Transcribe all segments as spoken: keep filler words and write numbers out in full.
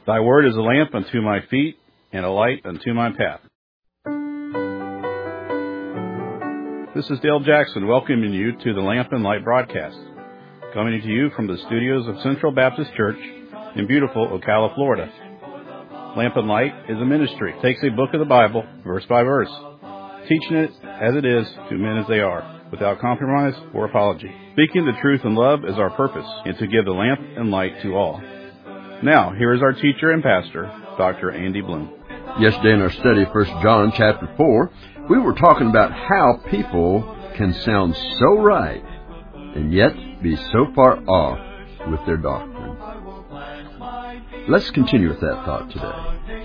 Thy word is a lamp unto my feet and a light unto my path. This is Dale Jackson welcoming you to the Lamp and Light broadcast, coming to you from the studios of Central Baptist Church in beautiful Ocala, Florida. Lamp and Light is a ministry. It takes a book of the Bible, verse by verse, teaching it as it is to men as they are, without compromise or apology. Speaking the truth in love is our purpose, and to give the lamp and light to all. Now, here is our teacher and pastor, Doctor Andy Bloom. Yesterday in our study of First John chapter four, we were talking about how people can sound so right and yet be so far off with their doctrine. Let's continue with that thought today.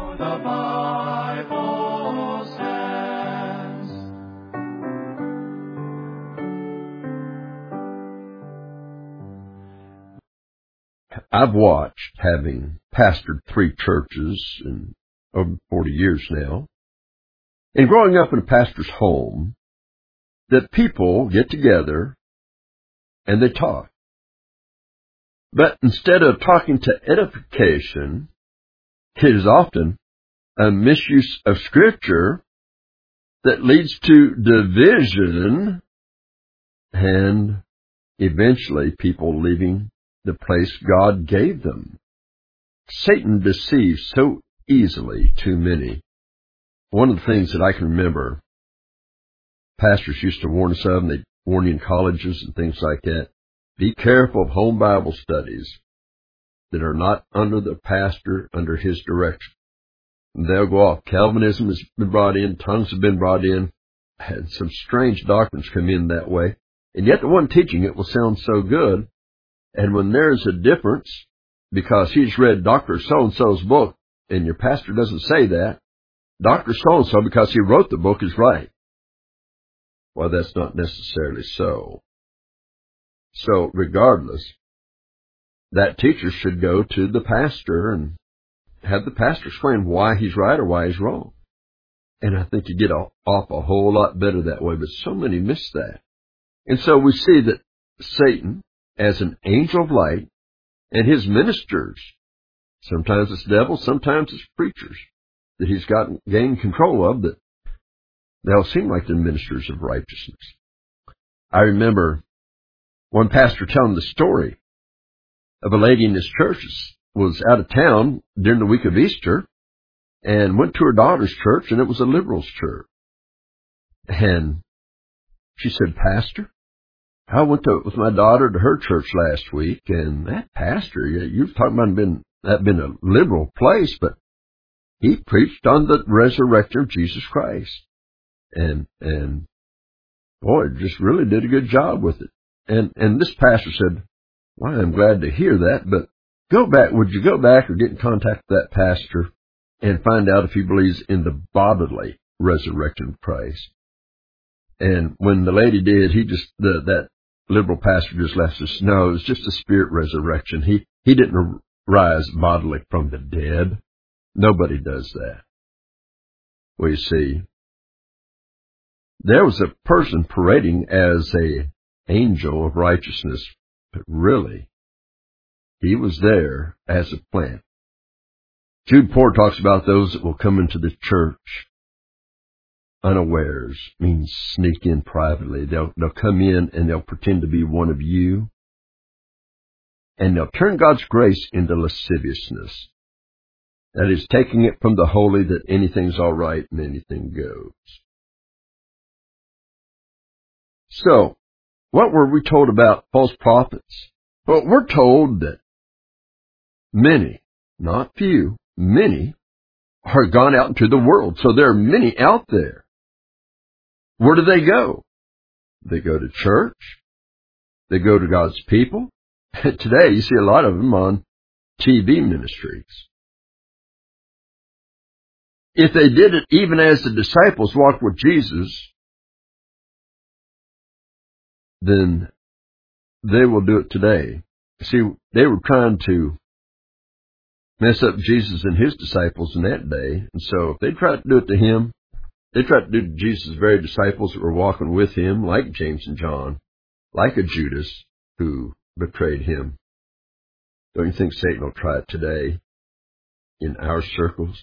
I've watched, having pastored three churches in over forty years now, and growing up in a pastor's home, that people get together and they talk. But instead of talking to edification, it is often a misuse of Scripture that leads to division and eventually people leaving the place God gave them. Satan deceives so easily too many. One of the things that I can remember pastors used to warn us of, and they warn you in colleges and things like that, be careful of home Bible studies that are not under the pastor, under his direction. And they'll go off. Calvinism has been brought in, tongues have been brought in, and some strange doctrines come in that way. And yet the one teaching it will sound so good. And when there's a difference, because he's read Doctor So-and-so's book, and your pastor doesn't say that, Doctor So-and-so, because he wrote the book, is right. Well, that's not necessarily so. So, regardless, that teacher should go to the pastor and have the pastor explain why he's right or why he's wrong. And I think you get off a whole lot better that way, but so many miss that. And so we see that Satan, as an angel of light, and his ministers, sometimes it's devils, sometimes it's preachers, that he's gotten gained control of, that they'll seem like they're ministers of righteousness. I remember one pastor telling the story of a lady in his church was out of town during the week of Easter and went to her daughter's church, and it was a liberal's church. And she said, "Pastor, I went to, with my daughter to her church last week, and that pastor, you're talking about been, that been a liberal place, but he preached on the resurrection of Jesus Christ. And, and, boy, just really did a good job with it." And, and this pastor said, "Well, I'm glad to hear that, but go back, would you go back or get in contact with that pastor and find out if he believes in the bodily resurrection of Christ?" And when the lady did, he just, the, that liberal pastor just left us, "No, it was just a spirit resurrection. He, he didn't rise bodily from the dead." Nobody does that. Well, you see, there was a person parading as a angel of righteousness, but really, he was there as a plant. Jude Poor talks about those that will come into the church unawares, means sneak in privately. They'll, they'll come in and they'll pretend to be one of you, and they'll turn God's grace into lasciviousness. That is, taking it from the holy that anything's all right and anything goes. So, what were we told about false prophets? Well, we're told that many, not few, many, are gone out into the world. So there are many out there. Where do they go? They go to church. They go to God's people. Today, you see a lot of them on T V ministries. If they did it even as the disciples walked with Jesus, then they will do it today. See, they were trying to mess up Jesus and his disciples in that day. And so if they tried to do it to him, they tried to do it to Jesus' very disciples that were walking with him, like James and John, like a Judas who betrayed him. Don't you think Satan will try it today? in our circles.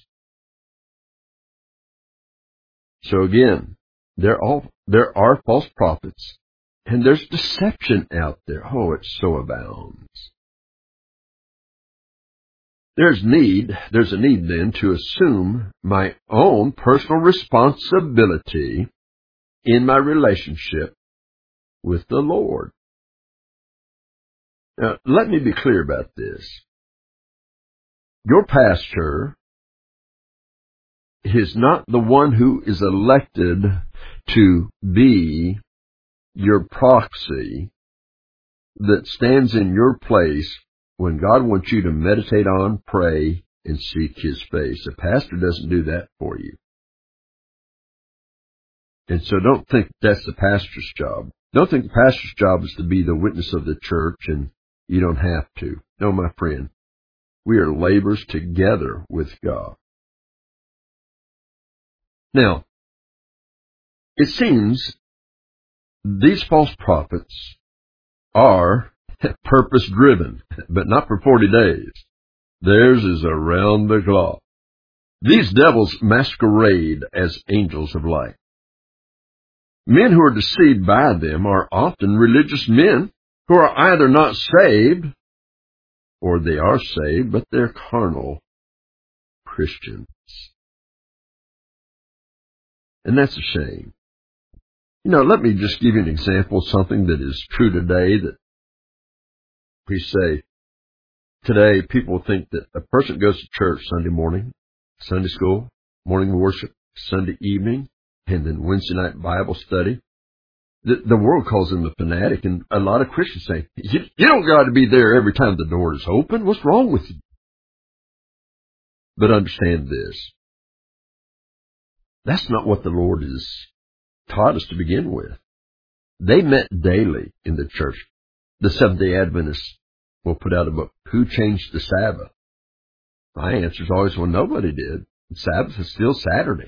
So again, there are, there are false prophets, and there's deception out there. Oh, it so abounds. There's need, there's a need then to assume my own personal responsibility in my relationship with the Lord. Now, let me be clear about this. Your pastor is not the one who is elected to be your proxy that stands in your place when God wants you to meditate on, pray, and seek His face. A pastor doesn't do that for you. And so don't think that's the pastor's job. Don't think the pastor's job is to be the witness of the church and you don't have to. No, my friend. We are laborers together with God. Now, it seems these false prophets are purpose-driven, but not for forty days. Theirs is around the clock. These devils masquerade as angels of light. Men who are deceived by them are often religious men who are either not saved, or they are saved, but they're carnal Christians. And that's a shame. You know, let me just give you an example of something that is true today that we say. Today, people think that a person goes to church Sunday morning, Sunday school, morning worship, Sunday evening, and then Wednesday night Bible study. The, the world calls them a fanatic, and a lot of Christians say, you, you don't got to be there every time the door is open. What's wrong with you? But understand this. That's not what the Lord has taught us to begin with. They met daily in the church. The Seventh-day Adventists will put out a book, Who Changed the Sabbath? My answer is always, well, nobody did. The Sabbath is still Saturday.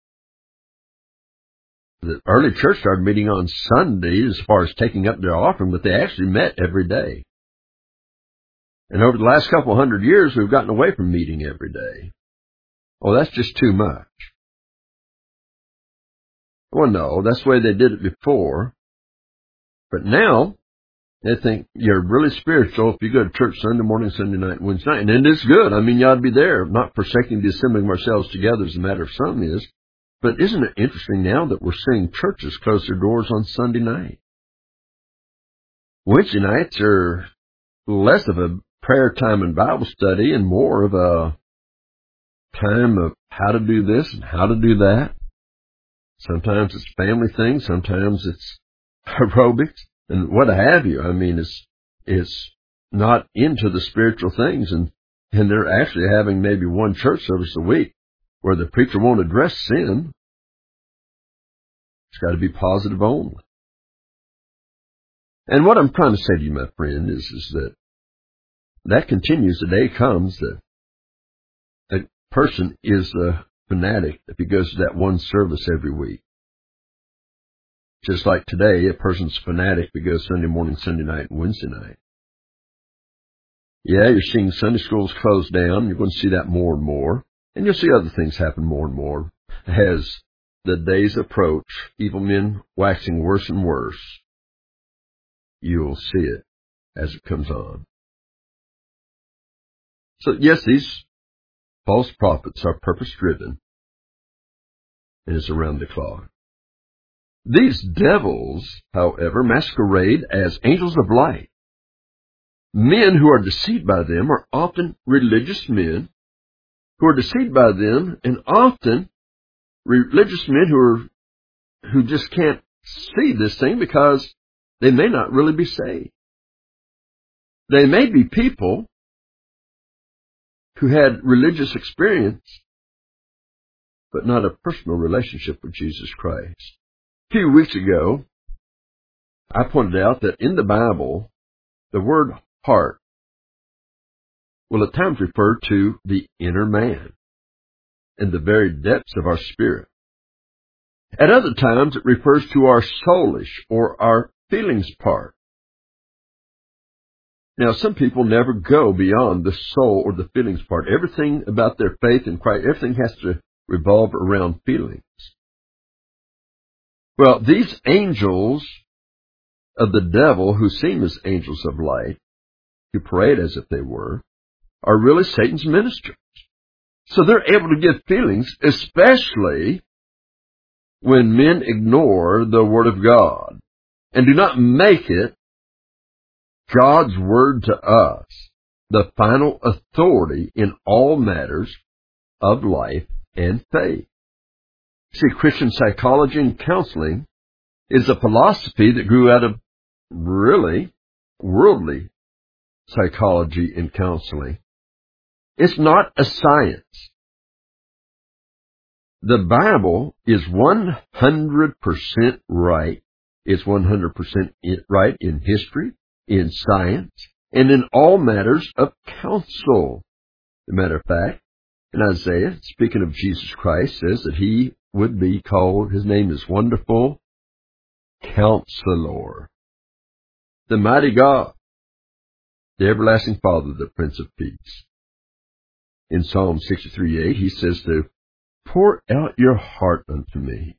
The early church started meeting on Sunday as far as taking up their offering, but they actually met every day. And over the last couple hundred years, we've gotten away from meeting every day. Oh, that's just too much. Well, no, that's the way they did it before. But now, they think you're really spiritual if you go to church Sunday morning, Sunday night, and Wednesday night. And it's good. I mean, you ought to be there, not forsaking the assembling of ourselves together as a matter of some is. But isn't it interesting now that we're seeing churches close their doors on Sunday night? Wednesday nights are less of a prayer time and Bible study and more of a time of how to do this and how to do that. Sometimes it's family things, sometimes it's aerobics, and what have you. I mean, it's it's not into the spiritual things, and, and they're actually having maybe one church service a week where the preacher won't address sin. It's got to be positive only. And what I'm trying to say to you, my friend, is, is that that continues. The day comes that a person is a fanatic if he goes to that one service every week. Just like today, a person's fanatic if he goes Sunday morning, Sunday night, and Wednesday night. Yeah, you're seeing Sunday schools close down. You're going to see that more and more. And you'll see other things happen more and more. As the days approach, evil men waxing worse and worse, you'll see it as it comes on. So, yes, these false prophets are purpose-driven, and it's around the clock. These devils, however, masquerade as angels of light. Men who are deceived by them are often religious men who are deceived by them, and often religious men who are who just can't see this thing because they may not really be saved. They may be people who had religious experience, but not a personal relationship with Jesus Christ. A few weeks ago, I pointed out that in the Bible, the word heart will at times refer to the inner man and the very depths of our spirit. At other times, it refers to our soulish or our feelings part. Now, some people never go beyond the soul or the feelings part. Everything about their faith in Christ, everything has to revolve around feelings. Well, these angels of the devil, who seem as angels of light, who parade as if they were, are really Satan's ministers. So they're able to give feelings, especially when men ignore the Word of God and do not make it God's Word to us, the final authority in all matters of life and faith. See, Christian psychology and counseling is a philosophy that grew out of really worldly psychology and counseling. It's not a science. The Bible is one hundred percent right. It's one hundred percent right in history, in science, and in all matters of counsel. As a matter of fact, in Isaiah, speaking of Jesus Christ, says that he would be called, his name is Wonderful Counselor, the Mighty God, the Everlasting Father, the Prince of Peace. In Psalm sixty-three eight, he says to pour out your heart unto me.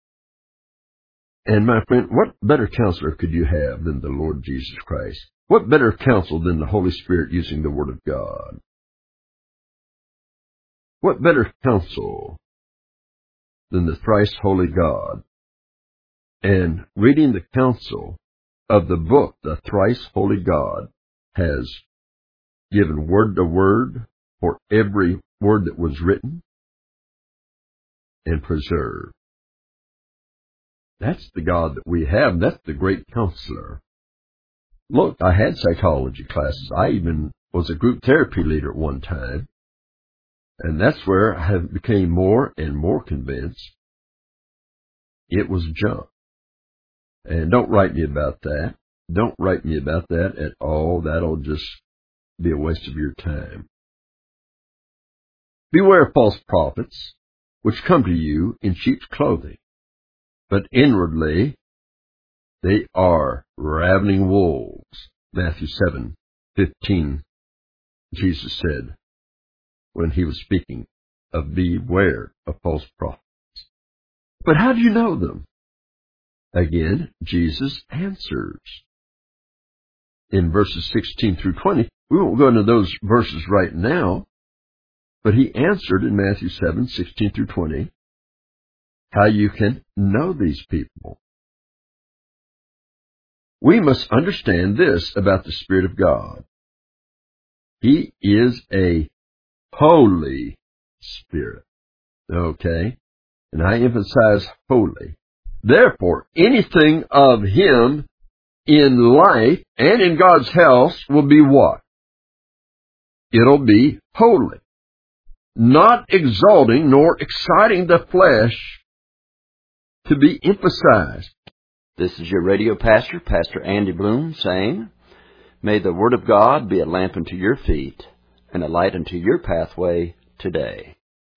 And my friend, what better counselor could you have than the Lord Jesus Christ? What better counsel than the Holy Spirit using the Word of God? What better counsel than the thrice holy God? And reading the counsel of the book the thrice holy God has given word to word for every word that was written and preserved. That's the God that we have. That's the great counselor. Look, I had psychology classes. I even was a group therapy leader at one time. And that's where I have became more and more convinced it was junk. And don't write me about that. Don't write me about that at all. That'll just be a waste of your time. Beware of false prophets, which come to you in sheep's clothing, but inwardly they are ravening wolves. Matthew seven fifteen, Jesus said when he was speaking of beware of false prophets. But how do you know them? Again, Jesus answers. In verses sixteen through twenty, we won't go into those verses right now, but he answered in Matthew seven sixteen through twenty, how you can know these people. We must understand this about the Spirit of God. He is a Holy Spirit. Okay? And I emphasize holy. Therefore, anything of Him in life and in God's house will be what? It'll be holy. Not exalting nor exciting the flesh to be emphasized. This is your radio pastor, Pastor Andy Bloom, saying, may the Word of God be a lamp unto your feet and a light unto your pathway today.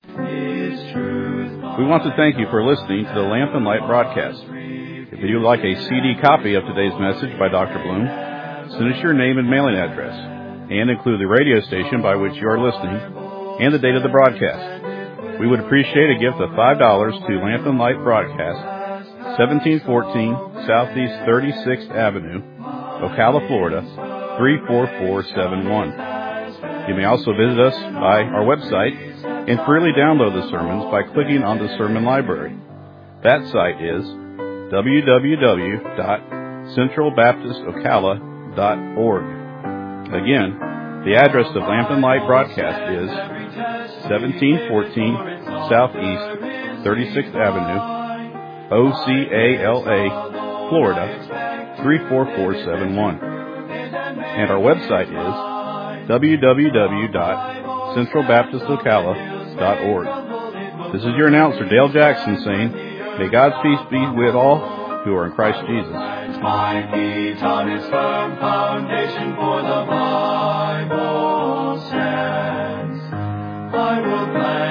We want to thank you for listening to the Lamp and Light broadcast. If you would like a C D copy of today's message by Doctor Bloom, send us your name and mailing address, and include the radio station by which you are listening and the date of the broadcast. We would appreciate a gift of five dollars to Lamp and Light Broadcast, seventeen fourteen Southeast thirty-sixth Avenue, Ocala, Florida, three four four seven one. You may also visit us by our website and freely download the sermons by clicking on the Sermon Library. That site is w w w dot central baptist ocala dot org. Again, the address of Lamp and Light Broadcast is seventeen fourteen Southeast thirty-sixth Avenue, O C A L A, Florida, three four four seven one. And our website is w w w dot central baptist ocala dot org. This is your announcer, Dale Jackson, saying, may God's peace be with all who are in Christ Jesus. My feet on His firm foundation, for the Bible stands. I will gladly